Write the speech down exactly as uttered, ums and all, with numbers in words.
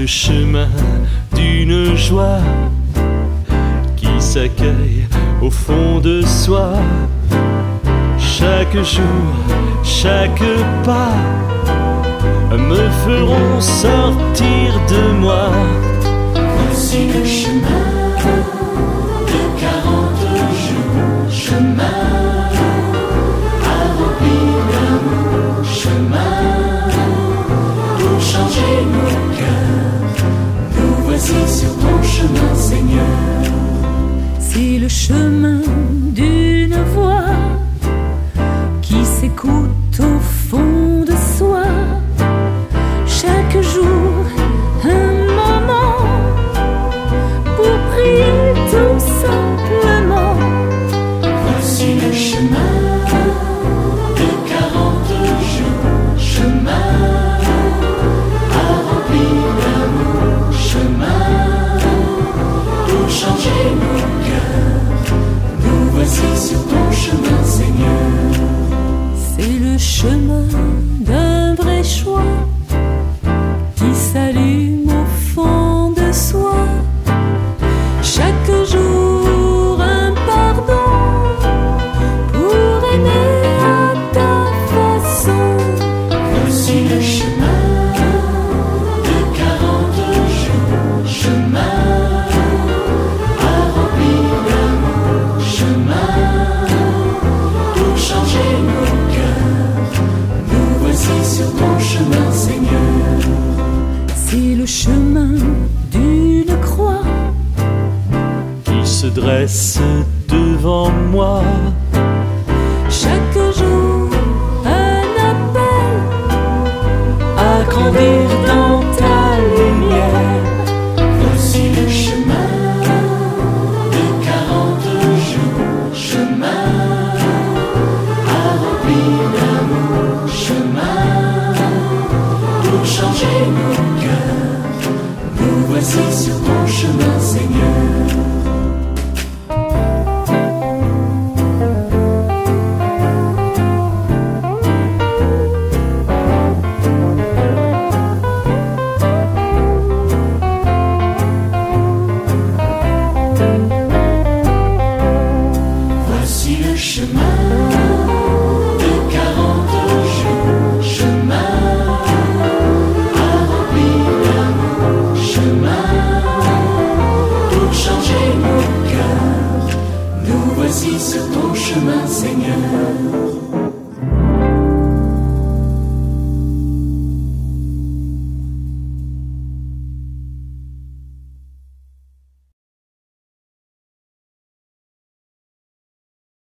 le chemin d'une joie qui s'accueille au fond de soi. Chaque jour, chaque pas me feront sortir de moi. Voici le chemin de quarante jours, chemin à remplir d'amour, chemin pour changer nos cœurs. Nous voici sur ton chemin, Seigneur. C'est le chemin d'une voix qui s'écoute au fond de soi. Chaque jour, un moment pour prier tout simplement. Voici le chemin de quarante jours, chemin à remplir d'amour, chemin pour changer nos cœurs. Nous voici sur ton chemin, Seigneur. C'est le chemin d'un vrai choix qui s'allume au fond de soi. Chaque jour un pardon pour aimer à ta façon. Voici le chemin de quarante jours, chemin à remplir d'amour, chemin pour changer nos cœurs. Nous voici sur ton chemin, Seigneur. C'est le chemin d'une croix Qui se dresse devant moi. chaque jour un appel À grandir dans ta lumière. Voici le chemin de quarante jours, chemin à remplir d'amour, chemin pour changer nos cœurs. Nous voici sur ton chemin, Seigneur. Voici le chemin de quarante jours, chemin à remplir d'amour, chemin pour changer nos cœurs. Nous voici sur ton chemin, Seigneur.